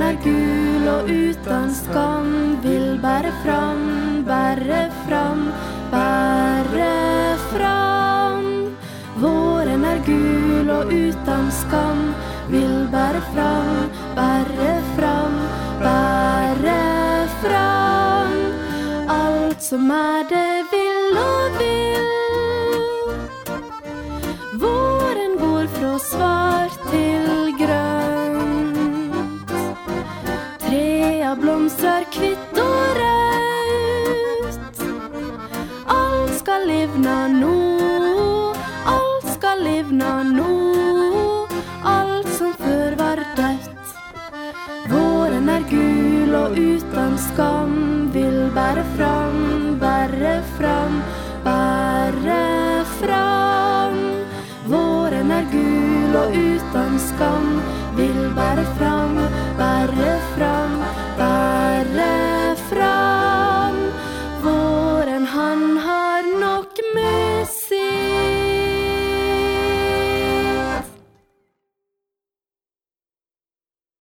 er gul og uten skam, vil bære fram, bære fram, bære fram. Våren er gul og uten skam, vil bære fram, bære fram, bære fram. Alt som er det vil og vil. Våren går fra svart til grønt. Trea blomstrar kvitt og rødt. Alt skal livna nå, alt skal livna nå. Alt som før var dødt. Våren er gul og uten skam, vil bære fram, bære fram, bære fram. Våren er gul og uten skam, vil bære fram, bære fram.